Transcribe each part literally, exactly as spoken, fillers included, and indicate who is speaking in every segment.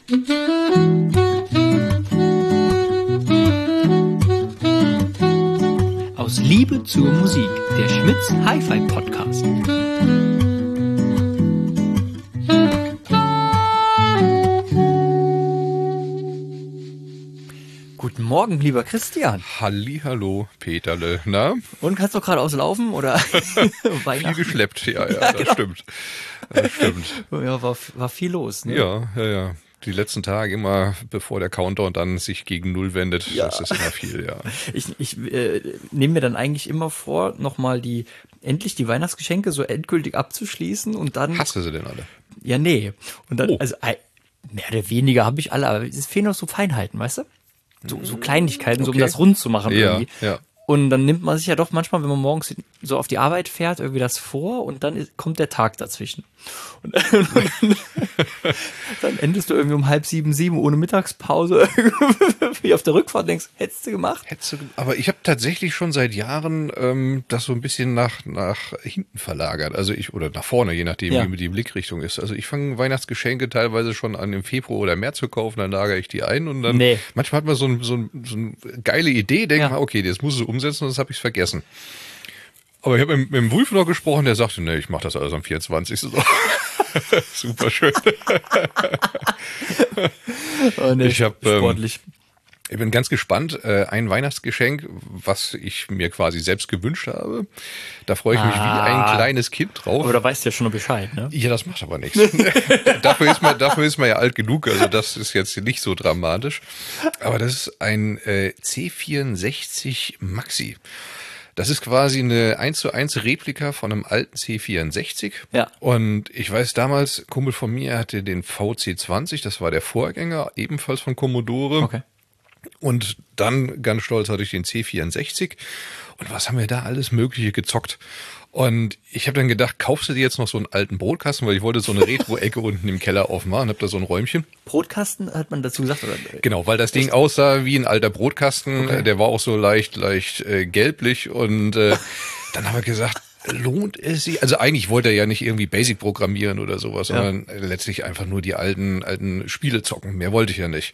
Speaker 1: Aus Liebe zur Musik, der Schmitz Hi-Fi Podcast. Guten Morgen, lieber Christian.
Speaker 2: Hallihallo, Peterle. Na?
Speaker 1: Und kannst du gerade auslaufen oder
Speaker 2: Viel geschleppt, ja, ja, ja, das genau. stimmt. Das stimmt.
Speaker 1: Ja, war, war viel los, ne?
Speaker 2: Ja, ja, ja. Die letzten Tage immer, bevor der Countdown dann sich gegen Null wendet, ja. Das ist immer viel, ja.
Speaker 1: Ich, ich äh, nehme mir dann eigentlich immer vor, nochmal die, endlich die Weihnachtsgeschenke so endgültig abzuschließen und dann...
Speaker 2: Hast du sie denn alle?
Speaker 1: Ja, nee. Und dann,
Speaker 2: oh.
Speaker 1: also mehr oder weniger habe ich alle, aber es fehlen noch so Feinheiten, weißt du? So, so Kleinigkeiten, okay. So um das rund zu machen
Speaker 2: ja,
Speaker 1: irgendwie.
Speaker 2: Ja.
Speaker 1: Und dann nimmt man sich ja doch manchmal, wenn man morgens so auf die Arbeit fährt, irgendwie das vor und dann ist, kommt der Tag dazwischen. Und dann, dann endest du irgendwie um halb sieben, sieben ohne Mittagspause wie auf der Rückfahrt denkst, hättest du gemacht?
Speaker 2: Hättest du, aber ich habe tatsächlich schon seit Jahren ähm, das so ein bisschen nach nach hinten verlagert, also ich oder nach vorne, je nachdem ja. wie die Blickrichtung ist. Also ich fange Weihnachtsgeschenke teilweise schon an im Februar oder März zu kaufen, dann lagere ich die ein und dann
Speaker 1: nee.
Speaker 2: manchmal hat man so, ein, so, ein, so eine geile Idee, denkt
Speaker 1: ja.
Speaker 2: man, okay, das muss es umsetzen und das habe ich vergessen. Aber ich habe mit, mit dem Wulf noch gesprochen, der sagte, nee, ich mache das alles am vierundzwanzigsten So. Super schön.
Speaker 1: Oh, nee,
Speaker 2: ich habe
Speaker 1: sportlich.
Speaker 2: Ähm, ich bin ganz gespannt. Äh, ein Weihnachtsgeschenk, was ich mir quasi selbst gewünscht habe. Da freue ich mich ah, wie ein kleines Kind drauf.
Speaker 1: Aber da weißt du ja schon noch Bescheid, ne?
Speaker 2: Ja, das macht aber nichts. dafür, ist man, dafür ist man ja alt genug, also das ist jetzt nicht so dramatisch. Aber das ist ein äh, C vierundsechzig Maxi. Das ist quasi eine eins zu eins Replika von einem alten C vierundsechzig.
Speaker 1: Ja.
Speaker 2: Und ich weiß damals, Kumpel von mir hatte den V C zwanzig, das war der Vorgänger, ebenfalls von Commodore.
Speaker 1: Okay.
Speaker 2: Und dann, ganz stolz, hatte ich den C vierundsechzig. Und was haben wir da alles Mögliche gezockt? Und ich habe dann gedacht, kaufst du dir jetzt noch so einen alten Brotkasten, weil ich wollte so eine Retro-Ecke unten im Keller aufmachen, hab da so ein Räumchen.
Speaker 1: Brotkasten hat man dazu gesagt? Oder?
Speaker 2: Genau, weil das Ding aussah wie ein alter Brotkasten,
Speaker 1: okay.
Speaker 2: Der war auch so leicht, leicht äh, gelblich und äh, dann haben wir gesagt, lohnt es sich? Also eigentlich wollte er ja nicht irgendwie Basic programmieren oder sowas,
Speaker 1: ja.
Speaker 2: sondern letztlich einfach nur die alten, alten Spiele zocken. Mehr wollte ich ja nicht.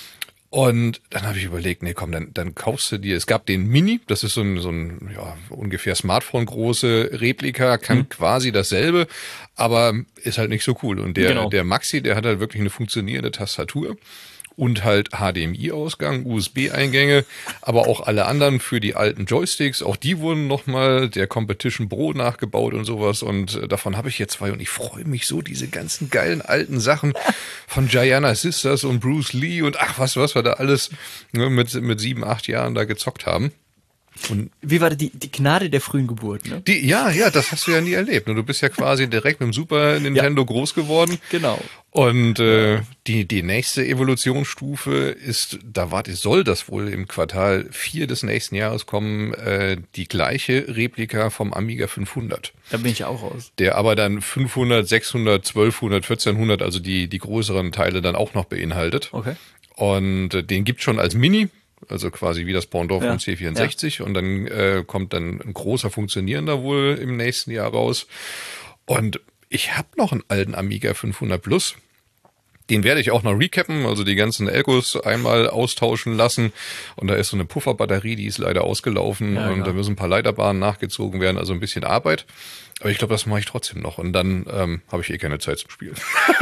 Speaker 2: Und dann habe ich überlegt, nee, komm, dann, dann kaufst du dir, es gab den Mini, das ist so ein, so ein ja, ungefähr Smartphone-große Replika, kann mhm. quasi dasselbe, aber ist halt nicht so cool. Und der, genau. der Maxi, der hat halt wirklich eine funktionierende Tastatur und halt H D M I-Ausgang, U S B-Eingänge, aber auch alle anderen für die alten Joysticks, auch die wurden nochmal der Competition Pro nachgebaut und sowas und davon habe ich jetzt zwei und ich freue mich so, diese ganzen geilen alten Sachen von Gianna Sisters und Bruce Lee und ach was, was wir da alles ne, mit, mit sieben, acht Jahren da gezockt haben. Und
Speaker 1: wie war das, die, die Gnade der frühen Geburt, ne?
Speaker 2: Die, ja, ja, das hast du ja nie erlebt. Du bist ja quasi direkt mit dem Super Nintendo ja. groß geworden.
Speaker 1: Genau.
Speaker 2: Und äh, die die nächste Evolutionsstufe ist, da warte, soll das wohl im Quartal vier des nächsten Jahres kommen, äh, die gleiche Replika vom Amiga fünfhundert.
Speaker 1: Da bin ich ja auch raus.
Speaker 2: Der aber dann fünfhundert, sechshundert, zwölfhundert, vierzehnhundert, also die die größeren Teile dann auch noch beinhaltet.
Speaker 1: Okay.
Speaker 2: Und äh, den gibt's schon als Mini. Also quasi wie das Pendant
Speaker 1: ja.
Speaker 2: vom C vierundsechzig ja. und dann äh, kommt dann ein großer funktionierender wohl im nächsten Jahr raus. Und ich habe noch einen alten Amiga fünfhundert Plus. Den werde ich auch noch recappen, also die ganzen Elkos einmal austauschen lassen. Und da ist so eine Pufferbatterie, die ist leider ausgelaufen ja, und ja. da müssen ein paar Leiterbahnen nachgezogen werden, also ein bisschen Arbeit. Aber ich glaube, das mache ich trotzdem noch. Und dann ähm, habe ich eh keine Zeit zum Spielen.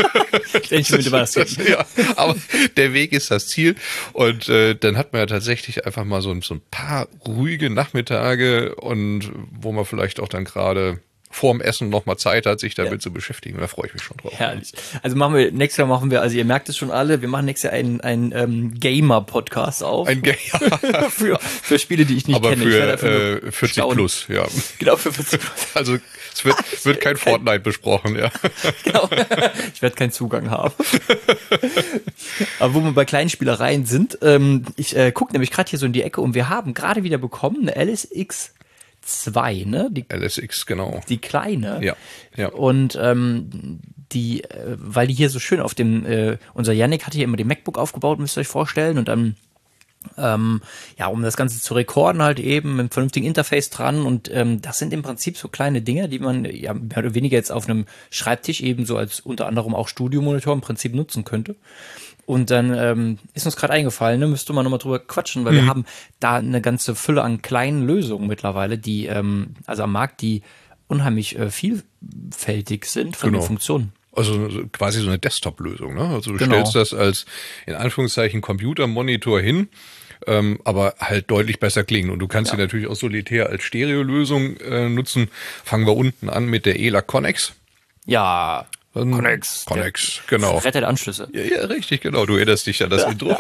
Speaker 1: Ich mit was
Speaker 2: ja, aber der Weg ist das Ziel. Und äh, dann hat man ja tatsächlich einfach mal so, so ein paar ruhige Nachmittage und wo man vielleicht auch dann gerade vorm Essen noch mal Zeit hat, sich damit ja. zu beschäftigen. Da freue ich mich schon drauf.
Speaker 1: Herrlich. Also machen wir, nächstes Jahr machen wir, also ihr merkt es schon alle, wir machen nächstes Jahr einen, einen ähm, Gamer-Podcast auf.
Speaker 2: Ein Gamer.
Speaker 1: für, für Spiele, die ich nicht
Speaker 2: Aber
Speaker 1: kenne.
Speaker 2: für äh, vierzig staunen. Plus, ja.
Speaker 1: Genau, für vierzig plus.
Speaker 2: Also es wird, wird kein Fortnite besprochen, ja.
Speaker 1: Genau. Ich werde keinen Zugang haben. Aber wo wir bei kleinen Spielereien sind, ähm, ich äh, gucke nämlich gerade hier so in die Ecke und wir haben gerade wieder bekommen eine L S X zwei, ne? Die
Speaker 2: L S X, genau.
Speaker 1: Die kleine.
Speaker 2: Ja, ja.
Speaker 1: Und ähm, die, äh, weil die hier so schön auf dem, äh, unser Yannick hat hier immer den MacBook aufgebaut, müsst ihr euch vorstellen, und dann Ähm, ja, um das Ganze zu rekorden halt eben mit einem vernünftigen Interface dran und ähm, das sind im Prinzip so kleine Dinge, die man ja mehr oder weniger jetzt auf einem Schreibtisch eben so als unter anderem auch Studiomonitor im Prinzip nutzen könnte. Und dann ähm, ist uns gerade eingefallen, ne, müsste man nochmal drüber quatschen, weil mhm. wir haben da eine ganze Fülle an kleinen Lösungen mittlerweile, die ähm, also am Markt, die unheimlich äh, vielfältig sind von
Speaker 2: genau.
Speaker 1: den Funktionen.
Speaker 2: Also quasi so eine Desktop-Lösung, ne? Also du
Speaker 1: Genau.
Speaker 2: stellst das als in Anführungszeichen Computermonitor hin, ähm, aber halt deutlich besser klingen. Und du kannst
Speaker 1: Ja.
Speaker 2: sie natürlich auch solitär als Stereolösung äh, nutzen. Fangen wir unten an mit der E L A Connex.
Speaker 1: Ja,
Speaker 2: Ähm,
Speaker 1: Connex.
Speaker 2: Connex, genau.
Speaker 1: Rettet Anschlüsse.
Speaker 2: Ja, ja, richtig, genau. Du erinnerst dich an das Intro.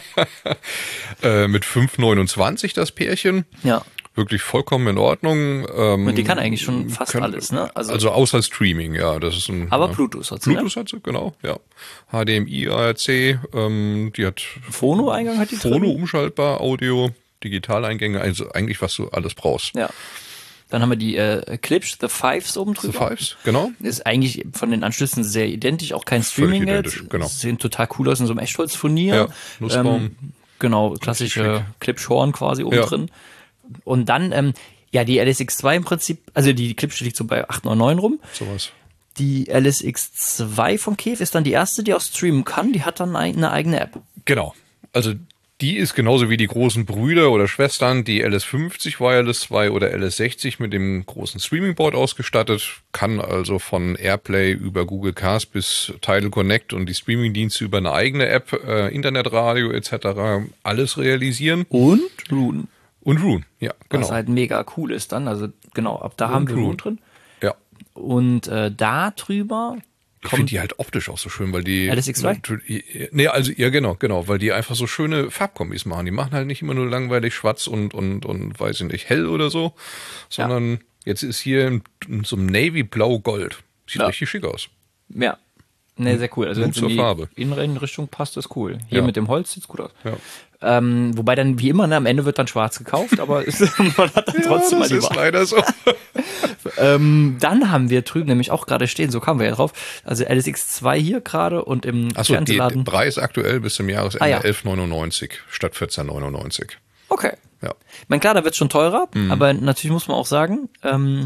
Speaker 2: äh, mit fünf neunundzwanzig das Pärchen.
Speaker 1: Ja.
Speaker 2: Wirklich vollkommen in Ordnung. Ähm,
Speaker 1: Und die kann eigentlich schon fast
Speaker 2: kann,
Speaker 1: alles, ne?
Speaker 2: Also, also außer Streaming, ja. Das ist ein,
Speaker 1: aber
Speaker 2: ja,
Speaker 1: Bluetooth hat sie,
Speaker 2: Bluetooth ne? hat sie, genau, ja. H D M I, A R C, ähm, die hat
Speaker 1: Phono-Eingang hat die drin.
Speaker 2: Phono umschaltbar, Audio, Digitaleingänge, also eigentlich was du alles brauchst.
Speaker 1: Ja. Dann haben wir die äh, Clips, The Fives oben drüber.
Speaker 2: The Fives, genau.
Speaker 1: Ist eigentlich von den Anschlüssen sehr identisch, auch kein Streaming jetzt.
Speaker 2: Genau.
Speaker 1: Sehen total cool aus in so einem Echtholzfurnier.
Speaker 2: Ja, Nussbaum.
Speaker 1: Ähm, genau, klassische Clip-Horn quasi oben ja. drin. Und dann, ähm, ja, die L S X zwei im Prinzip, also die Clip liegt so bei acht neun neun rum.
Speaker 2: Sowas.
Speaker 1: Die L S X zwei von Kef ist dann die erste, die auch streamen kann. Die hat dann eine eigene App.
Speaker 2: Genau. Also die ist genauso wie die großen Brüder oder Schwestern, die L S fünfzig Wireless zwei oder L S sechzig mit dem großen Streaming-Board ausgestattet, kann also von Airplay über Google Cast bis Tidal Connect und die Streaming-Dienste über eine eigene App, äh, Internetradio et cetera alles realisieren.
Speaker 1: Und Rune.
Speaker 2: Und Rune, ja, genau.
Speaker 1: Was halt mega cool ist dann, also genau, ab da und haben wir Rune drin.
Speaker 2: Ja.
Speaker 1: Und äh, da drüber
Speaker 2: ich finde die halt optisch auch so schön, weil die...
Speaker 1: L S X zwei?
Speaker 2: Nee, also, ja genau, genau, weil die einfach so schöne Farbkombis machen. Die machen halt nicht immer nur langweilig schwarz und, und, und weiß ich nicht, hell oder so, sondern ja. jetzt ist hier in, in so einem Navy-Blau-Gold. Sieht ja. richtig schick aus.
Speaker 1: Ja, ne, sehr cool. Also wenn es in die
Speaker 2: Farbe.
Speaker 1: Innenrichtung passt, ist cool. Hier
Speaker 2: ja.
Speaker 1: mit dem Holz sieht's gut aus.
Speaker 2: Ja.
Speaker 1: Ähm, wobei dann, wie immer, ne, am Ende wird dann schwarz gekauft, aber ist, man hat dann
Speaker 2: ja,
Speaker 1: trotzdem
Speaker 2: das
Speaker 1: mal die
Speaker 2: ist
Speaker 1: Wahl.
Speaker 2: leider so.
Speaker 1: ähm, dann haben wir drüben nämlich auch gerade stehen, so kamen wir ja drauf, also L S X zwei hier gerade und im
Speaker 2: Achso,
Speaker 1: Fernsehladen.
Speaker 2: der Preis aktuell bis zum Jahresende
Speaker 1: ah, ja.
Speaker 2: elf neunundneunzig statt vierzehn neunundneunzig.
Speaker 1: Okay.
Speaker 2: Ja.
Speaker 1: Ich meine, klar, da wird's schon teurer,
Speaker 2: mhm.
Speaker 1: aber natürlich muss man auch sagen, ähm,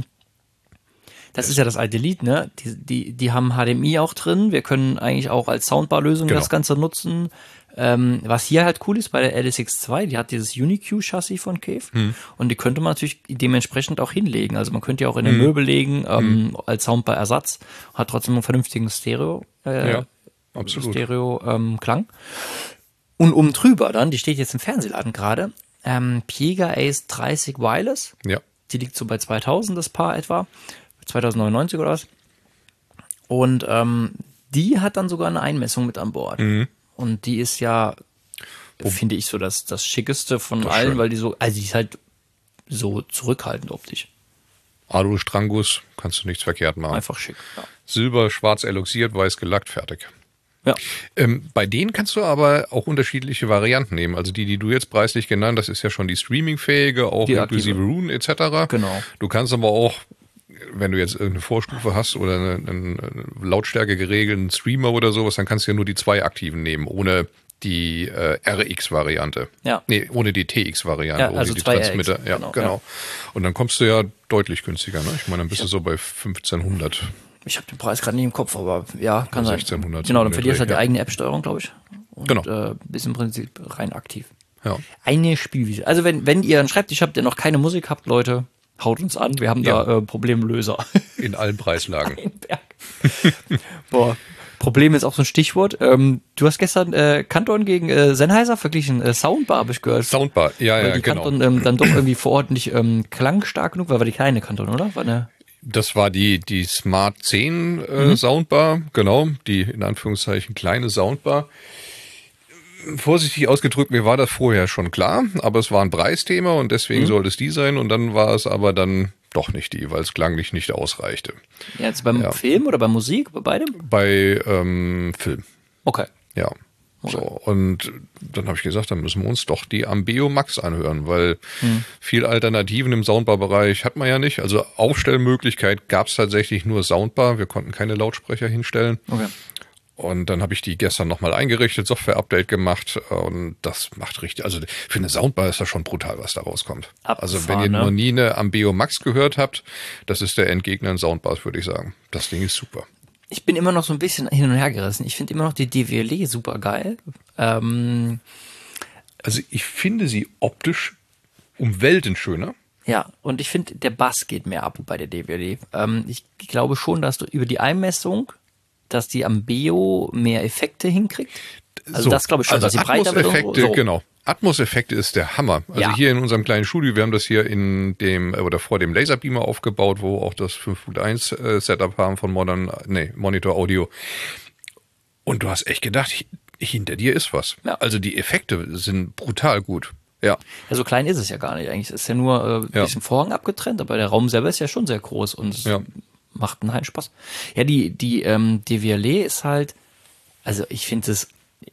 Speaker 1: das ist ja das alte Lied, ne? Die, die, die haben H D M I auch drin. Wir können eigentlich auch als Soundbar-Lösung genau. das Ganze nutzen. Ähm, was hier halt cool ist bei der L S X zwei, die hat dieses Unique-Chassis von Kef hm. und die könnte man natürlich dementsprechend auch hinlegen. Also man könnte ja auch in den hm. Möbel legen ähm, hm. als Soundbar-Ersatz, hat trotzdem einen vernünftigen Stereo, äh,
Speaker 2: ja, absolut.
Speaker 1: Stereo-Klang. Ähm, und oben drüber dann, die steht jetzt im Fernsehladen gerade, ähm, Piega Ace dreißig Wireless.
Speaker 2: Ja.
Speaker 1: Die liegt so bei zweitausend das Paar etwa, zweitausendneunundneunzig oder was. Und ähm, die hat dann sogar eine Einmessung mit an Bord.
Speaker 2: Mhm.
Speaker 1: Und die ist ja, oh. finde ich, so das, das Schickeste von
Speaker 2: das
Speaker 1: allen,
Speaker 2: schön.
Speaker 1: weil die so, also die ist halt so zurückhaltend optisch.
Speaker 2: Alu Strangus, kannst du nichts verkehrt machen.
Speaker 1: Einfach schick, ja.
Speaker 2: Silber, schwarz eloxiert, weiß gelackt, fertig.
Speaker 1: Ja.
Speaker 2: Ähm, bei denen kannst du aber auch unterschiedliche Varianten nehmen. Also die, die du jetzt preislich genannt, das ist ja schon die streamingfähige, auch
Speaker 1: die
Speaker 2: inklusive Rune et cetera.
Speaker 1: Genau.
Speaker 2: Du kannst aber auch, wenn du jetzt irgendeine Vorstufe hast oder einen, einen Lautstärke geregelten Streamer oder sowas, dann kannst du ja nur die zwei aktiven nehmen, ohne die äh, R X-Variante.
Speaker 1: Ja.
Speaker 2: Nee, ohne die T X-Variante,
Speaker 1: Ja,
Speaker 2: ohne
Speaker 1: also
Speaker 2: die
Speaker 1: zwei
Speaker 2: Transmitter.
Speaker 1: R X,
Speaker 2: Ja,
Speaker 1: genau,
Speaker 2: genau.
Speaker 1: ja.
Speaker 2: Und dann kommst du ja deutlich günstiger, ne? Ich meine, dann bist ja. du so bei fünfzehnhundert.
Speaker 1: Ich habe den Preis gerade nicht im Kopf, aber ja, kann sein.
Speaker 2: sechzehnhundert.
Speaker 1: Genau, dann verlierst du halt
Speaker 2: ja.
Speaker 1: die eigene App-Steuerung, glaube ich. Und
Speaker 2: genau.
Speaker 1: äh, bist im Prinzip rein aktiv.
Speaker 2: Ja.
Speaker 1: Eine Spielwiese. Also wenn, wenn ihr einen Schreibtisch habt, der noch keine Musik habt, Leute, haut uns an. Wir haben ja. da äh, Problemlöser.
Speaker 2: In allen Preislagen.
Speaker 1: Ein Berg. Boah. Problem ist auch so ein Stichwort. Ähm, du hast gestern äh, Kanton gegen äh, Sennheiser verglichen. Äh, Soundbar habe ich gehört.
Speaker 2: Soundbar, ja,
Speaker 1: weil
Speaker 2: ja,
Speaker 1: die
Speaker 2: genau.
Speaker 1: Kanton ähm, dann doch irgendwie vor Ort nicht ähm, klangstark genug war. War die kleine Kanton, oder? War eine
Speaker 2: das war die, die Smart zehn äh, mhm. Soundbar, genau. Die in Anführungszeichen kleine Soundbar. Vorsichtig ausgedrückt, mir war das vorher schon klar, aber es war ein Preisthema und deswegen mhm. sollte es die sein und dann war es aber dann doch nicht die, weil es klanglich nicht ausreichte.
Speaker 1: Ja, jetzt beim ja. Film oder bei Musik, bei beidem?
Speaker 2: Bei ähm, Film.
Speaker 1: Okay.
Speaker 2: Ja. Okay. So, und dann habe ich gesagt, dann müssen wir uns doch die Ambeo Max anhören, weil hm. viel Alternativen im Soundbar-Bereich hat man ja nicht. Also Aufstellmöglichkeit gab es tatsächlich nur Soundbar. Wir konnten keine Lautsprecher hinstellen.
Speaker 1: Okay.
Speaker 2: Und dann habe ich die gestern nochmal eingerichtet, Software-Update gemacht und das macht richtig, also für eine Soundbar ist das schon brutal, was da rauskommt.
Speaker 1: Abgefahren,
Speaker 2: also wenn ihr
Speaker 1: ne?
Speaker 2: noch nie eine Ambeo Max gehört habt, das ist der Endgegner in Soundbars, würde ich sagen. Das Ding ist super.
Speaker 1: Ich bin immer noch so ein bisschen hin und her gerissen. Ich finde immer noch die D W L E super geil. Ähm,
Speaker 2: Also ich finde sie optisch um Welten schöner.
Speaker 1: ja, und ich finde, der Bass geht mehr ab bei der D W L E. Ähm, ich glaube schon, dass du über die Einmessung, dass die Ambeo mehr Effekte hinkriegt. Also
Speaker 2: So,
Speaker 1: das glaube ich schon,
Speaker 2: also
Speaker 1: dass sie breiter wird und so.
Speaker 2: Atmos-Effekte,
Speaker 1: so.
Speaker 2: genau. Atmos-Effekte ist der Hammer. Also
Speaker 1: Ja.
Speaker 2: hier in unserem kleinen Studio, wir haben das hier in dem oder vor dem Laserbeamer aufgebaut, wo auch das fünf Punkt eins äh, Setup haben von Modern, nee, Monitor Audio. Und du hast echt gedacht, hi- hinter dir ist was.
Speaker 1: Ja.
Speaker 2: Also die Effekte sind brutal gut. Ja.
Speaker 1: Ja, so klein ist es ja gar nicht. Eigentlich ist ja nur äh, ein
Speaker 2: Ja.
Speaker 1: bisschen Vorhang abgetrennt, aber der Raum selber ist ja schon sehr groß und es
Speaker 2: Ja.
Speaker 1: macht einen Heiden Spaß. Ja, die, die ähm, D W L E ist halt, also ich finde es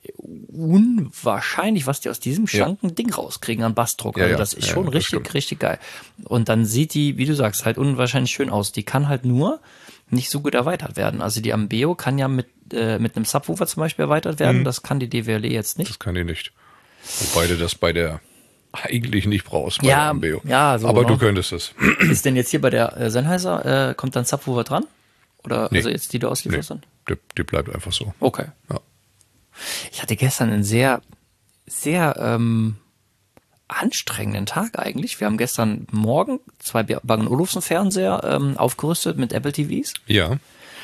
Speaker 1: unwahrscheinlich, was die aus diesem schlanken Ding rauskriegen an Bassdruck.
Speaker 2: Ja,
Speaker 1: Also
Speaker 2: ja.
Speaker 1: das ist
Speaker 2: Ja,
Speaker 1: schon
Speaker 2: das
Speaker 1: richtig,
Speaker 2: stimmt.
Speaker 1: richtig geil. Und dann sieht die, wie du sagst, halt unwahrscheinlich schön aus. Die kann halt nur nicht so gut erweitert werden. Also die Ambeo kann ja mit, äh, mit einem Subwoofer zum Beispiel erweitert werden.
Speaker 2: Mhm.
Speaker 1: Das kann die D W L E jetzt nicht.
Speaker 2: Das kann die nicht. Wobei du das bei der eigentlich nicht brauchst, bei
Speaker 1: Ja,
Speaker 2: der Ambeo.
Speaker 1: ja, so,
Speaker 2: Aber
Speaker 1: ne?
Speaker 2: du könntest es.
Speaker 1: Ist denn jetzt hier bei der äh, Sennheiser, äh, kommt dann Subwoofer dran? Oder
Speaker 2: Nee.
Speaker 1: also jetzt die du
Speaker 2: Nee,
Speaker 1: auslieferst dann?
Speaker 2: die, die bleibt einfach so.
Speaker 1: Okay.
Speaker 2: Ja.
Speaker 1: Ich hatte gestern einen sehr, sehr ähm, anstrengenden Tag eigentlich. Wir haben gestern Morgen zwei Bang und Olufsen Fernseher ähm, aufgerüstet mit Apple T Vs
Speaker 2: Ja.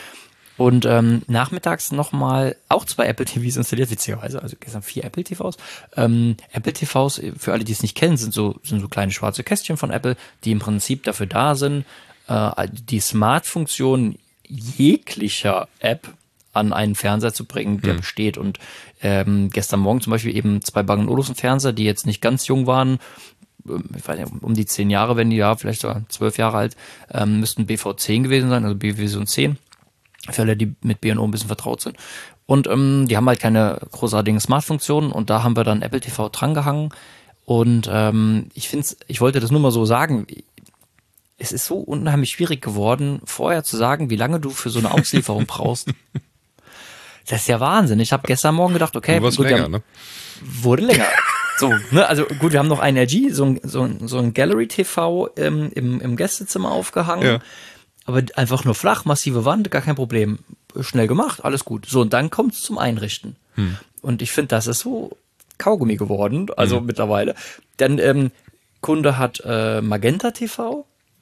Speaker 1: und ähm, nachmittags nochmal auch zwei Apple T Vs installiert, witzigerweise, also gestern vier Apple T Vs. Ähm, Apple T Vs, für alle, die es nicht kennen, sind so, sind so kleine schwarze Kästchen von Apple, die im Prinzip dafür da sind, äh, die Smart-Funktion jeglicher App an einen Fernseher zu bringen, der besteht. Und ähm, gestern Morgen zum Beispiel eben zwei Bang und Olufsen Fernseher, die jetzt nicht ganz jung waren, ähm, ich weiß nicht, um die zehn Jahre, wenn die ja vielleicht sogar zwölf Jahre alt, ähm, müssten B V zehn gewesen sein, also B-Version zehn, für alle, die mit B und O ein bisschen vertraut sind. Und ähm, die haben halt keine großartigen Smart-Funktionen und da haben wir dann Apple T V drangehangen. Und ähm, ich finde ich wollte das nur mal so sagen, es ist so unheimlich schwierig geworden, vorher zu sagen, wie lange du für so eine Auslieferung brauchst. Das ist ja Wahnsinn. Ich habe gestern Morgen gedacht, okay,
Speaker 2: Du warst
Speaker 1: gut, wir
Speaker 2: länger,
Speaker 1: haben,
Speaker 2: ne?
Speaker 1: wurde länger. So, ne, also gut, wir haben noch ein L G, so ein, so ein, so ein Gallery-T V ähm, im, im Gästezimmer aufgehangen.
Speaker 2: Ja.
Speaker 1: Aber einfach nur flach, massive Wand, gar kein Problem. Schnell gemacht, alles gut. So, und dann kommt's zum Einrichten.
Speaker 2: Hm.
Speaker 1: Und ich finde, das ist so Kaugummi geworden, also mittlerweile. Dann, ähm, Kunde hat äh, Magenta T V.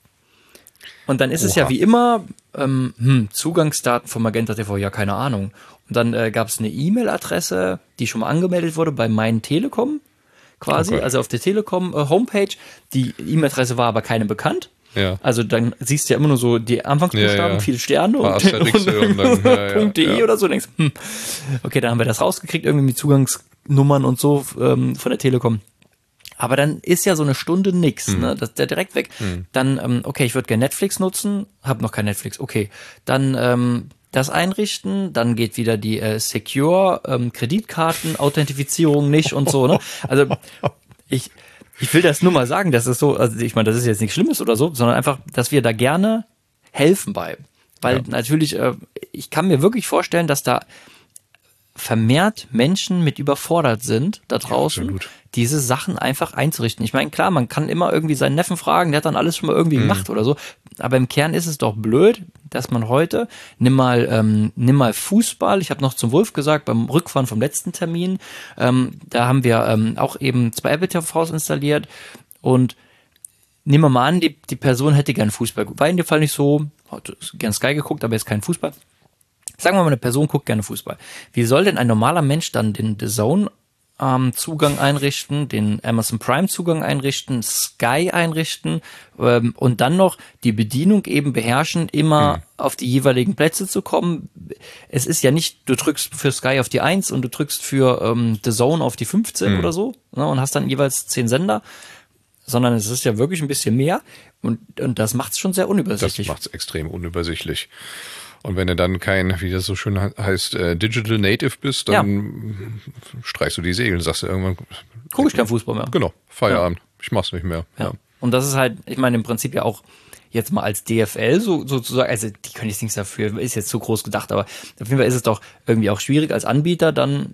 Speaker 1: Und dann ist es
Speaker 2: Oha.
Speaker 1: ja wie immer, ähm, hm, Zugangsdaten von Magenta T V, ja, keine Ahnung. Und dann äh, gab es eine E-Mail-Adresse, die schon mal angemeldet wurde bei Mein Telekom, quasi,
Speaker 2: Okay.
Speaker 1: also auf der Telekom äh, Homepage. Die E-Mail-Adresse war aber keine bekannt.
Speaker 2: Ja.
Speaker 1: Also dann siehst du ja immer nur so die Anfangsbuchstaben,
Speaker 2: Ja, ja.
Speaker 1: viele Sterne
Speaker 2: Paar
Speaker 1: und,
Speaker 2: Asterixe und dann, ja, ja,
Speaker 1: .de
Speaker 2: ja.
Speaker 1: oder so. Denkst, hm. Okay, dann haben wir das rausgekriegt, irgendwie mit Zugangsnummern und so ähm, von der Telekom. Aber dann ist ja so eine Stunde nix,
Speaker 2: Hm.
Speaker 1: ne? Das ist der direkt weg. Dann, ähm, okay, ich würde gerne Netflix nutzen, habe noch kein Netflix, okay. Dann ähm, das einrichten, dann geht wieder die äh, Secure, ähm, Kreditkarten, Authentifizierung nicht und so, ne? Also ich, ich will das nur mal sagen, dass es so, also ich meine, das ist jetzt nichts Schlimmes oder so, sondern einfach, dass wir da gerne helfen bei. Weil
Speaker 2: Ja.
Speaker 1: natürlich, äh, ich kann mir wirklich vorstellen, dass da vermehrt Menschen mit überfordert sind da draußen,
Speaker 2: absolut.
Speaker 1: diese Sachen einfach einzurichten. Ich meine, klar, man kann immer irgendwie seinen Neffen fragen, der hat dann alles schon mal irgendwie gemacht oder so, aber im Kern ist es doch blöd, dass man heute, nimm mal, ähm, nimm mal Fußball, ich habe noch zum Wolf gesagt, beim Rückfahren vom letzten Termin, ähm, da haben wir ähm, auch eben zwei Apple T Vs installiert und nehmen wir mal an, die, die Person hätte gern Fußball. War in dem Fall nicht so, hat gern Sky geguckt, aber jetzt kein Fußball. Sagen wir mal, eine Person guckt gerne Fußball. Wie soll denn ein normaler Mensch dann den The Zone ähm, Zugang einrichten, den Amazon Prime Zugang einrichten, Sky einrichten ähm, und dann noch die Bedienung eben beherrschen, immer
Speaker 2: Mhm.
Speaker 1: auf die jeweiligen Plätze zu kommen? Es ist ja nicht, du drückst für Sky auf die eins und du drückst für ähm, The Zone auf die fünfzehn
Speaker 2: Mhm.
Speaker 1: oder so, ne, und hast dann jeweils zehn Sender, sondern es ist ja wirklich ein bisschen mehr und, und das macht es schon sehr
Speaker 2: Das
Speaker 1: unübersichtlich.
Speaker 2: macht es extrem unübersichtlich. Und wenn du dann kein, wie das so schön he- heißt, äh, Digital Native bist, dann streichst du die Segel und sagst du irgendwann,
Speaker 1: Guck ich keinen Fußball mehr.
Speaker 2: genau, Feierabend, ich mach's nicht mehr.
Speaker 1: Ja.
Speaker 2: Ja.
Speaker 1: Und das ist halt, ich meine, im Prinzip ja auch jetzt mal als D F L so sozusagen, also die können jetzt nichts dafür, ist jetzt zu groß gedacht, aber auf jeden Fall ist es doch irgendwie auch schwierig als Anbieter dann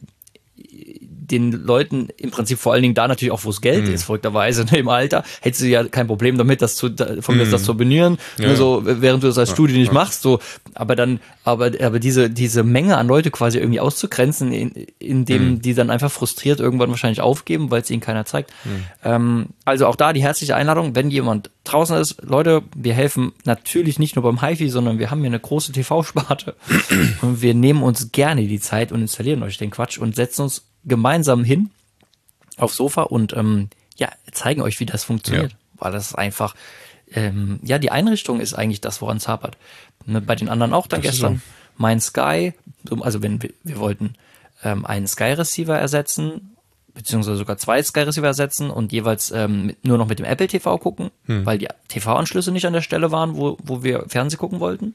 Speaker 1: den Leuten im Prinzip vor allen Dingen da natürlich auch, wo es Geld mm. ist, verrückterweise, ne, im Alter, hättest du ja kein Problem damit, das zu, von mir mm. das zu abonnieren, ja, ne, so, während du das als ja, Studie nicht ja. machst, so, aber dann, aber, aber diese, diese Menge an Leute quasi irgendwie auszugrenzen, in, indem mm. die dann einfach frustriert irgendwann wahrscheinlich aufgeben, weil es ihnen keiner zeigt. Mm. Ähm, also auch da die herzliche Einladung, wenn jemand draußen ist, Leute, wir helfen natürlich nicht nur beim HiFi, sondern wir haben hier eine große T V-Sparte und wir nehmen uns gerne die Zeit und installieren euch den Quatsch und setzen uns gemeinsam hin aufs Sofa und ähm, ja, zeigen euch, wie das funktioniert. Ja. Weil das ist einfach, ähm, ja, die Einrichtung ist eigentlich das, woran es hapert. Ne, bei den anderen auch dann das gestern. So. Mein Sky, also wenn wir, wir wollten ähm, einen Sky-Receiver ersetzen, beziehungsweise sogar zwei Sky-Receiver ersetzen und jeweils ähm, mit, nur noch mit dem Apple T V gucken, hm. weil die T V-Anschlüsse nicht an der Stelle waren, wo, wo wir Fernsehen gucken wollten.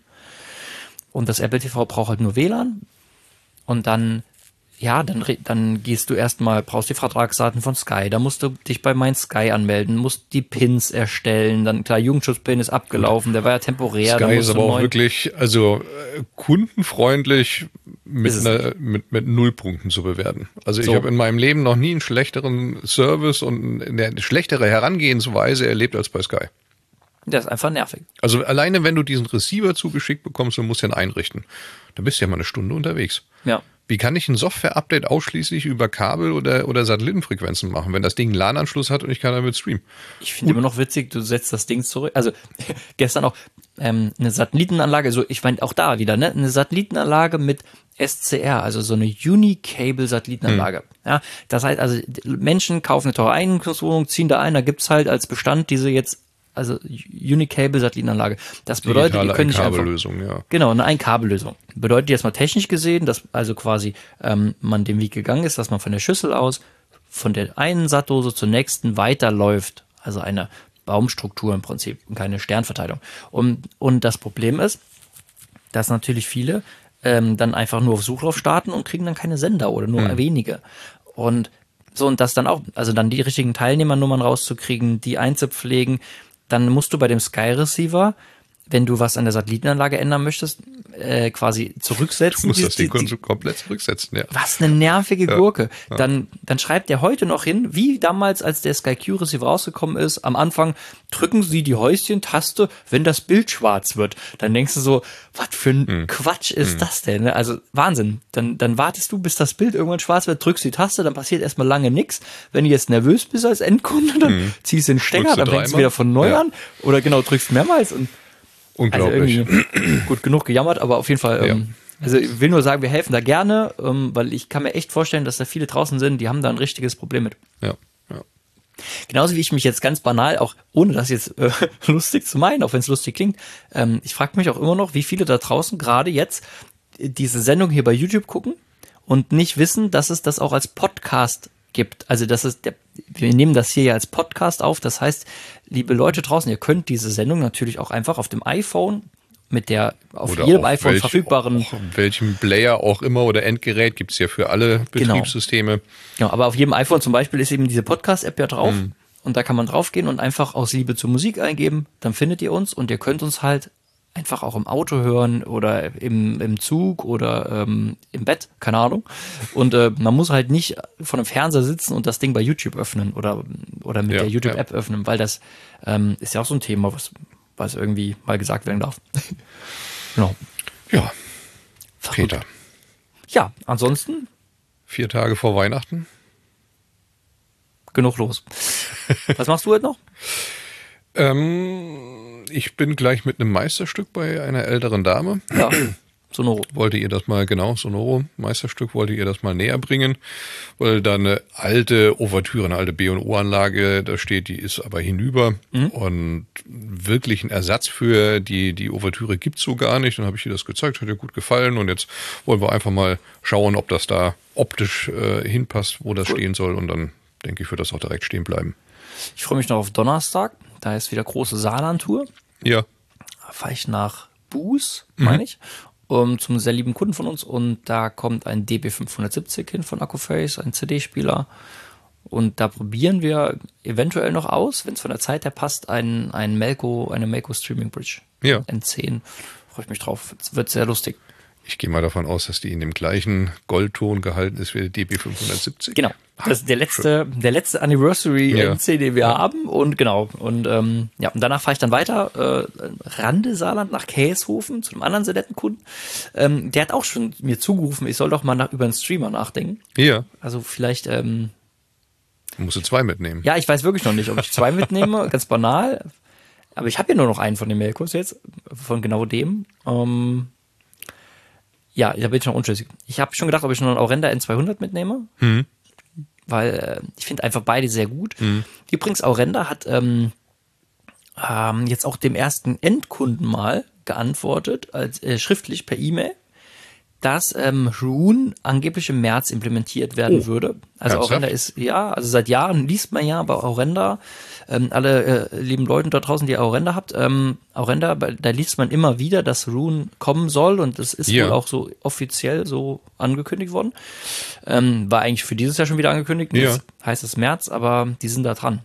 Speaker 1: Und das Apple T V braucht halt nur W L A N. Und dann Ja, dann, dann gehst du erstmal, brauchst die Vertragsdaten von Sky, da musst du dich bei Mein Sky anmelden, musst die Pins erstellen, dann klar, Jugendschutzpin ist abgelaufen, der war ja temporär.
Speaker 2: Sky ist aber auch wirklich, also äh, kundenfreundlich mit, einer, mit, mit Nullpunkten zu bewerten. Also ich so. habe in meinem Leben noch nie einen schlechteren Service und eine schlechtere Herangehensweise erlebt als bei Sky.
Speaker 1: Der ist einfach nervig.
Speaker 2: Also alleine, wenn du diesen Receiver zugeschickt bekommst, dann musst du ihn einrichten. Dann bist du ja mal eine Stunde unterwegs.
Speaker 1: Ja.
Speaker 2: Wie kann ich ein Software-Update ausschließlich über Kabel oder, oder Satellitenfrequenzen machen, wenn das Ding einen L A N-Anschluss hat und ich kann damit streamen?
Speaker 1: Ich finde immer noch witzig, du setzt das Ding zurück. Also gestern auch ähm, eine Satellitenanlage, so ich meine auch da wieder, ne, eine Satellitenanlage mit S C R, also so eine Unicable-Satellitenanlage. Hm. Ja, das heißt also, Menschen kaufen eine teure Eigentumswohnung, ziehen da ein, da gibt's halt als Bestand diese jetzt also Unicable-Satellitenanlage. Das bedeutet,
Speaker 2: Digitale
Speaker 1: ihr könnt nicht einfach...
Speaker 2: Ein-Kabellösung, ja.
Speaker 1: Genau, eine Ein-Kabellösung. Bedeutet jetzt mal technisch gesehen, dass also quasi ähm, man den Weg gegangen ist, dass man von der Schüssel aus von der einen Sattdose zur nächsten weiterläuft. Also eine Baumstruktur im Prinzip und keine Sternverteilung. Und, und das Problem ist, dass natürlich viele ähm, dann einfach nur auf Suchlauf starten und kriegen dann keine Sender oder nur hm. wenige. Und so, und das dann auch, also dann die richtigen Teilnehmernummern rauszukriegen, die einzupflegen, dann musst du bei dem Sky Receiver, wenn du was an der Satellitenanlage ändern möchtest, äh, quasi zurücksetzen.
Speaker 2: Du musst
Speaker 1: die,
Speaker 2: das Ding
Speaker 1: die, die,
Speaker 2: komplett zurücksetzen, ja.
Speaker 1: Was eine nervige ja, Gurke.
Speaker 2: Ja.
Speaker 1: Dann, dann schreibt der heute noch hin, wie damals, als der Sky Q Receiver rausgekommen ist, am Anfang drücken Sie die Häuschen-Taste, wenn das Bild schwarz wird. Dann denkst du so, was für ein hm. Quatsch ist hm. das denn? Also Wahnsinn. Dann, dann wartest du, bis das Bild irgendwann schwarz wird, drückst die Taste, dann passiert erstmal lange nichts. Wenn du jetzt nervös bist als Endkunde, dann hm. ziehst du den Stecker, dann fängst du wieder von neu ja. an. Oder genau, drückst mehrmals und
Speaker 2: unglaublich.
Speaker 1: Also gut, genug gejammert, aber auf jeden Fall, ja. ähm, also ich will nur sagen, wir helfen da gerne, ähm, weil ich kann mir echt vorstellen, dass da viele draußen sind, die haben da ein richtiges Problem mit.
Speaker 2: Ja, ja.
Speaker 1: Genauso wie ich mich jetzt ganz banal, auch ohne das jetzt äh, lustig zu meinen, auch wenn es lustig klingt, ähm, ich frage mich auch immer noch, wie viele da draußen gerade jetzt diese Sendung hier bei YouTube gucken und nicht wissen, dass es das auch als Podcast gibt. Also das ist der, wir nehmen das hier ja als Podcast auf. Das heißt, liebe Leute draußen, ihr könnt diese Sendung natürlich auch einfach auf dem iPhone mit der auf
Speaker 2: oder
Speaker 1: jedem
Speaker 2: auf
Speaker 1: iPhone
Speaker 2: welch,
Speaker 1: verfügbaren,
Speaker 2: auch welchem Player auch immer oder Endgerät gibt's ja für alle Betriebssysteme.
Speaker 1: Genau. Genau, aber auf jedem iPhone zum Beispiel ist eben diese Podcast-App ja drauf
Speaker 2: hm.
Speaker 1: und da kann man draufgehen und einfach aus Liebe zur Musik eingeben. Dann findet ihr uns und ihr könnt uns halt einfach auch im Auto hören oder im, im Zug oder ähm, im Bett, keine Ahnung. Und äh, man muss halt nicht vor einem Fernseher sitzen und das Ding bei YouTube öffnen oder, oder mit
Speaker 2: ja,
Speaker 1: der YouTube-App
Speaker 2: ja.
Speaker 1: öffnen, weil das ähm, ist ja auch so ein Thema, was, was irgendwie mal gesagt werden darf. Genau.
Speaker 2: Ja,
Speaker 1: Verrückt.
Speaker 2: Peter.
Speaker 1: Ja, ansonsten?
Speaker 2: Vier Tage vor Weihnachten.
Speaker 1: Genug los. Was machst du heute noch?
Speaker 2: ähm, ich bin gleich mit einem Meisterstück bei einer älteren Dame.
Speaker 1: Ja, Sonoro.
Speaker 2: Wollte ihr das mal, genau, Sonoro, Meisterstück, wollte ihr das mal näher bringen, weil da eine alte Ouvertüre, eine alte B und O-Anlage da steht, die ist aber hinüber mhm. und wirklich einen Ersatz für die, die Ouvertüre gibt's so gar nicht. Dann habe ich ihr das gezeigt, hat ihr gut gefallen und jetzt wollen wir einfach mal schauen, ob das da optisch äh, hinpasst, wo das cool. stehen soll und dann denke ich, wird das auch direkt stehen bleiben.
Speaker 1: Ich freue mich noch auf Donnerstag, da ist wieder große Saarland-Tour.
Speaker 2: Ja.
Speaker 1: Da fahre ich nach Buß, meine mhm. ich. Um, zum sehr lieben Kunden von uns und da kommt ein D B fünfhundertsiebzig hin von Accuface, ein C D-Spieler Und da probieren wir eventuell noch aus, wenn es von der Zeit her passt, ein, ein Melco, eine Melco Streaming Bridge.
Speaker 2: Ja.
Speaker 1: N zehn. Freue ich mich drauf. Es wird sehr lustig.
Speaker 2: Ich gehe mal davon aus, dass die in dem gleichen Goldton gehalten ist wie der D B fünfhundertsiebzig.
Speaker 1: Genau. Das ist der letzte, der letzte Anniversary
Speaker 2: Ja.
Speaker 1: N C, den wir haben. Und genau. Und ähm, ja, und danach fahre ich dann weiter, äh, Rande Saarland nach Käshofen zu einem anderen sehr netten Kunden. Ähm, der hat auch schon mir zugerufen, ich soll doch mal nach, über einen Streamer nachdenken.
Speaker 2: Ja,
Speaker 1: Also vielleicht, ähm,
Speaker 2: musst du zwei mitnehmen.
Speaker 1: ja, ich weiß wirklich noch nicht, ob ich zwei mitnehme, ganz banal. Aber ich habe ja nur noch einen von den Melkos jetzt, von genau dem. Ähm, ja, da bin ich noch unschlüssig. Ich habe schon gedacht, ob ich noch einen Aurenda N zweihundert mitnehme.
Speaker 2: Mhm.
Speaker 1: Weil äh, ich finde einfach beide sehr gut.
Speaker 2: Mhm.
Speaker 1: Übrigens, Aurenda hat ähm, ähm, jetzt auch dem ersten Endkunden mal geantwortet, als äh, schriftlich per E-Mail, dass ähm, Rune angeblich im März implementiert werden
Speaker 2: Oh,
Speaker 1: würde. Also
Speaker 2: ernsthaft?
Speaker 1: Aurenda ist, ja, also seit Jahren liest man ja bei Aurenda, ähm, alle äh, lieben Leute da draußen, die Aurenda habt, ähm, Aurenda, da liest man immer wieder, dass Rune kommen soll und das ist
Speaker 2: Ja.
Speaker 1: wohl auch so offiziell so angekündigt worden. Ähm, war eigentlich für dieses Jahr schon wieder angekündigt,
Speaker 2: Ja.
Speaker 1: jetzt heißt es März, aber die sind da dran.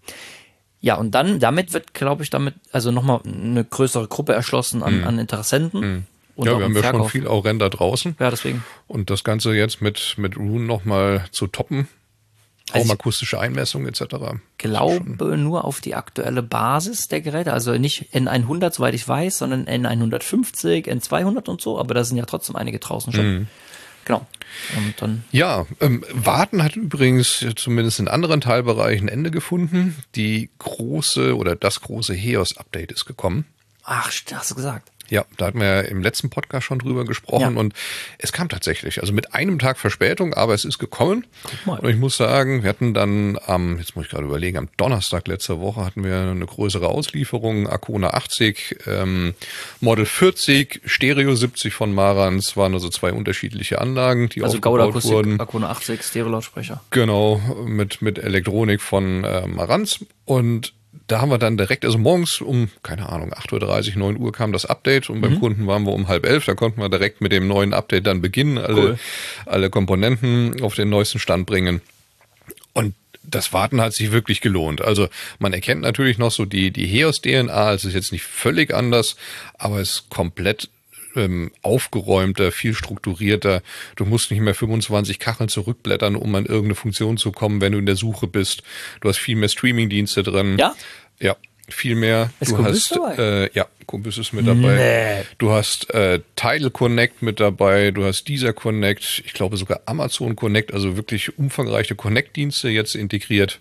Speaker 1: Ja, und dann, damit wird, glaube ich, damit, also nochmal eine größere Gruppe erschlossen an, an Interessenten. Und
Speaker 2: Ja,
Speaker 1: auch
Speaker 2: wir
Speaker 1: im
Speaker 2: haben ja schon
Speaker 1: Verkauf.
Speaker 2: viel Aurenda draußen.
Speaker 1: Ja, deswegen.
Speaker 2: Und das Ganze jetzt mit, mit Rune nochmal zu toppen,
Speaker 1: Also ich-
Speaker 2: raumakustische Einmessungen et cetera.
Speaker 1: Glaube nur auf die aktuelle Basis der Geräte, also nicht N hundert, soweit ich weiß, sondern N hundertfünfzig, N zweihundert und so, aber da sind ja trotzdem einige draußen schon. Genau. Und dann,
Speaker 2: Ja, ähm, Warten hat übrigens zumindest in anderen Teilbereichen Ende gefunden. Die große oder das große Heos-Update ist gekommen.
Speaker 1: ach, hast du gesagt.
Speaker 2: Ja, da hatten wir ja im letzten Podcast schon drüber gesprochen
Speaker 1: Ja.
Speaker 2: und es kam tatsächlich, also mit einem Tag Verspätung, aber es ist gekommen.
Speaker 1: Guck mal.
Speaker 2: Und ich muss sagen, wir hatten dann am, jetzt muss ich gerade überlegen, am Donnerstag letzter Woche hatten wir eine größere Auslieferung, Arcona achtzig, ähm, Model vierzig, Stereo siebzig von Marantz, waren also zwei unterschiedliche Anlagen, die
Speaker 1: Also
Speaker 2: aufgebaut
Speaker 1: Gaudakustik,
Speaker 2: wurden.
Speaker 1: Arcona achtzig, Stereo-Lautsprecher.
Speaker 2: Genau, mit, mit Elektronik von äh, Marantz. Und da haben wir dann direkt, also morgens um, keine Ahnung, acht Uhr dreißig, neun Uhr kam das Update und beim Kunden waren wir um halb elf. Da konnten wir direkt mit dem neuen Update dann beginnen, alle,
Speaker 1: Cool.
Speaker 2: alle Komponenten auf den neuesten Stand bringen. Und das Warten hat sich wirklich gelohnt. Also man erkennt natürlich noch so die, die Heos-D N A, es ist jetzt nicht völlig anders, aber es ist komplett ähm, aufgeräumter, viel strukturierter. Du musst nicht mehr fünfundzwanzig Kacheln zurückblättern, um an irgendeine Funktion zu kommen, wenn du in der Suche bist. Du hast viel mehr Streaming-Dienste drin.
Speaker 1: Ja?
Speaker 2: Ja, viel mehr.
Speaker 1: Ist
Speaker 2: du
Speaker 1: Kumbus
Speaker 2: hast,
Speaker 1: dabei?
Speaker 2: äh, ja, Kumbus ist mit dabei.
Speaker 1: Nee.
Speaker 2: Du hast äh, Tidal Connect mit dabei, du hast Deezer Connect, ich glaube sogar Amazon Connect, also wirklich umfangreiche Connect-Dienste jetzt integriert.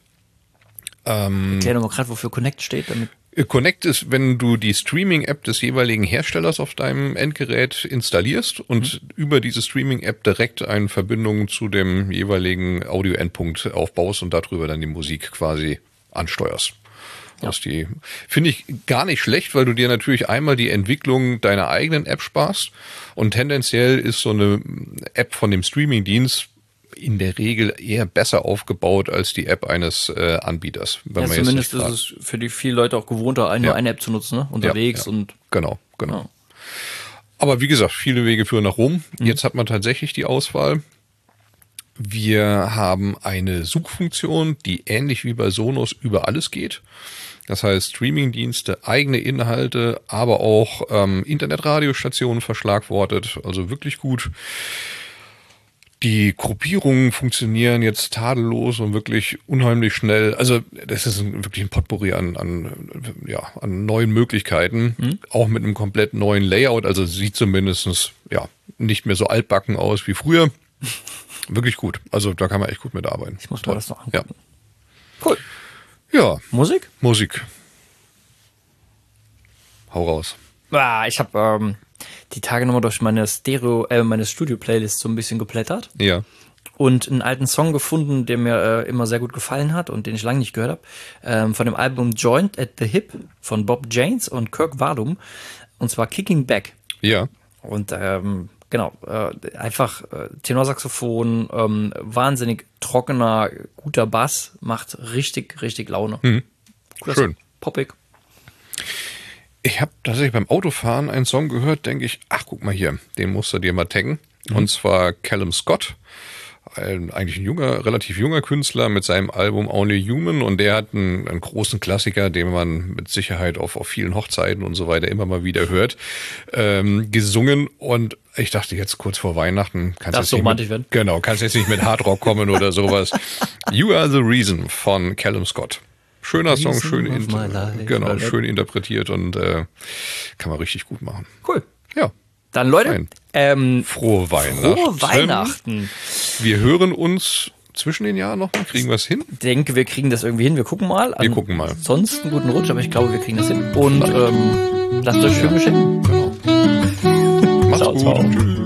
Speaker 1: Erklär doch mal gerade, wofür Connect steht, damit.
Speaker 2: Connect ist, wenn du die Streaming-App des jeweiligen Herstellers auf deinem Endgerät installierst und mhm. über diese Streaming-App direkt eine Verbindung zu dem jeweiligen Audio-Endpunkt aufbaust und darüber dann die Musik quasi ansteuerst. Ja. Das die finde ich gar nicht schlecht, weil du dir natürlich einmal die Entwicklung deiner eigenen App sparst und tendenziell ist so eine App von dem Streaming-Dienst in der Regel eher besser aufgebaut als die App eines äh, Anbieters. Wenn
Speaker 1: Ja,
Speaker 2: man
Speaker 1: zumindest
Speaker 2: jetzt
Speaker 1: ist es für die vielen Leute auch gewohnter, nur
Speaker 2: Ja.
Speaker 1: eine App zu nutzen, ne? Unterwegs
Speaker 2: Ja, ja.
Speaker 1: und
Speaker 2: Genau, genau.
Speaker 1: Ja.
Speaker 2: Aber wie gesagt, viele Wege führen nach Rom.
Speaker 1: Mhm.
Speaker 2: Jetzt hat man tatsächlich die Auswahl. Wir haben eine Suchfunktion, die ähnlich wie bei Sonos über alles geht. Das heißt Streamingdienste, eigene Inhalte, aber auch ähm, Internetradiostationen verschlagwortet. Also wirklich gut. Die Gruppierungen funktionieren jetzt tadellos und wirklich unheimlich schnell. Also das ist ein, wirklich ein Potpourri an, an, ja, an neuen Möglichkeiten, mhm. auch mit einem komplett neuen Layout. Also sieht zumindest ja, nicht mehr so altbacken aus wie früher. Wirklich gut. Also da kann man echt gut mitarbeiten.
Speaker 1: Ich muss mal das noch angucken.
Speaker 2: Ja.
Speaker 1: Cool.
Speaker 2: Ja,
Speaker 1: Musik?
Speaker 2: Musik. Hau raus.
Speaker 1: Ah, ich habe ähm, die Tage nochmal durch meine Stereo, äh, meine Studio-Playlist so ein bisschen geblättert.
Speaker 2: Ja.
Speaker 1: Und einen alten Song gefunden, der mir äh, immer sehr gut gefallen hat und den ich lange nicht gehört habe. Ähm, von dem Album Joint at the Hip von Bob Janes und Kirk Whalum. Und zwar Kicking Back.
Speaker 2: Ja.
Speaker 1: Und ähm, genau, äh, einfach äh, Tenorsaxophon, ähm, wahnsinnig trockener, guter Bass, macht richtig, richtig Laune.
Speaker 2: Mhm.
Speaker 1: Cooler
Speaker 2: Schön.
Speaker 1: Song. Poppig.
Speaker 2: Ich habe tatsächlich beim Autofahren einen Song gehört, denke ich, ach guck mal hier, den musst du dir mal taggen. Mhm. Und zwar Callum Scott ein, eigentlich ein junger, relativ junger Künstler mit seinem Album Only Human und der hat einen, einen großen Klassiker, den man mit Sicherheit auf, auf vielen Hochzeiten und so weiter immer mal wieder hört, ähm, gesungen und ich dachte jetzt kurz vor Weihnachten, kannst
Speaker 1: Darf
Speaker 2: jetzt
Speaker 1: so
Speaker 2: nicht
Speaker 1: romantisch
Speaker 2: mit,
Speaker 1: werden.
Speaker 2: Genau, kannst jetzt nicht mit Hardrock kommen oder sowas. You Are the Reason von Callum Scott. Schöner Song, schön, in, genau, schön interpretiert und äh, kann man richtig gut machen.
Speaker 1: Cool.
Speaker 2: Ja.
Speaker 1: Dann Leute, ähm,
Speaker 2: frohe Weihnachten.
Speaker 1: Frohe Weihnachten.
Speaker 2: Wir hören uns zwischen den Jahren nochmal. Kriegen wir es hin?
Speaker 1: Ich denke, wir kriegen das irgendwie hin. Wir gucken mal.
Speaker 2: Wir gucken mal.
Speaker 1: Sonst einen guten Rutsch, aber ich glaube, wir kriegen das hin. Und ähm, lasst euch schön beschenken.
Speaker 2: Genau. Macht's
Speaker 1: Ciao,
Speaker 2: gut.
Speaker 1: ciao.
Speaker 2: Tschüss.